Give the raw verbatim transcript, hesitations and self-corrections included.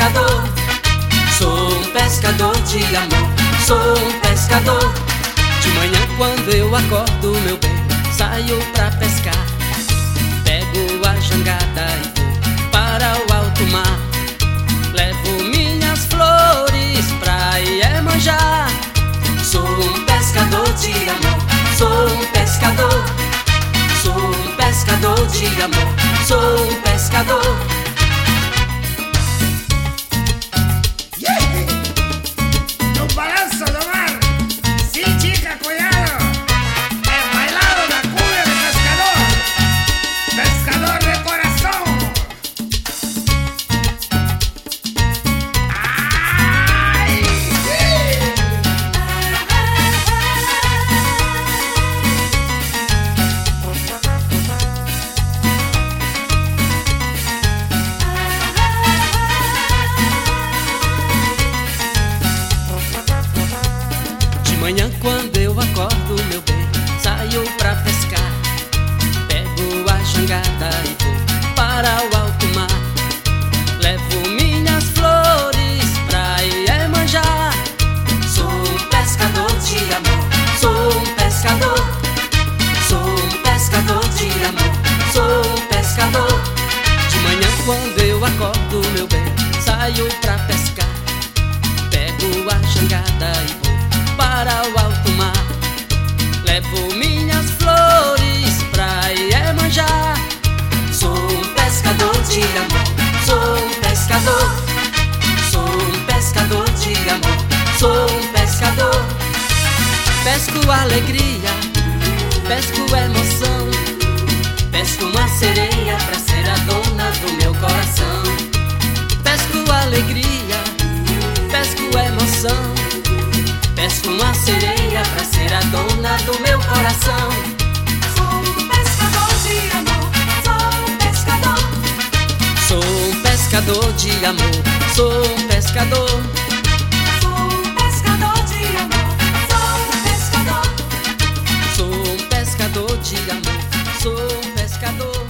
pescador, sou um pescador de amor, sou um pescador. De manhã quando eu acordo, meu bem, saio pra pescar. Pego a jangada e vou para o alto mar. Levo minhas flores pra Iemanjá. Sou um pescador de amor, sou um pescador, sou um pescador de amor, sou um pescador. No balanço do mar, sim, chica, cuidado. El bailado da cumbia de pescador, pescador de corazón. Ay, sí. De manhã quando eu acordo, meu bem, saio pra pescar. Pego a jangada e vou para o alto mar. Levo minhas flores pra Iemanjá. Sou um pescador de amor, sou um pescador, sou um pescador de amor, sou um pescador. De manhã quando eu acordo, meu bem, saio pra pescar. Pego a jangada e vou para o alto mar. Levo minhas flores pra Iemanjá. Sou um pescador de amor, sou um pescador, sou um pescador de amor, sou um pescador. Pesco alegria, pesco emoção, pesco uma sereia pra ser a dona do meu coração. Pesco alegria, pesco emoção, pesco uma sereia pra ser a dona do meu coração. Sou um pescador de amor, sou um pescador. Sou um pescador de amor, sou um pescador. Sou um pescador de amor, sou um pescador. Sou um pescador de amor, sou um pescador.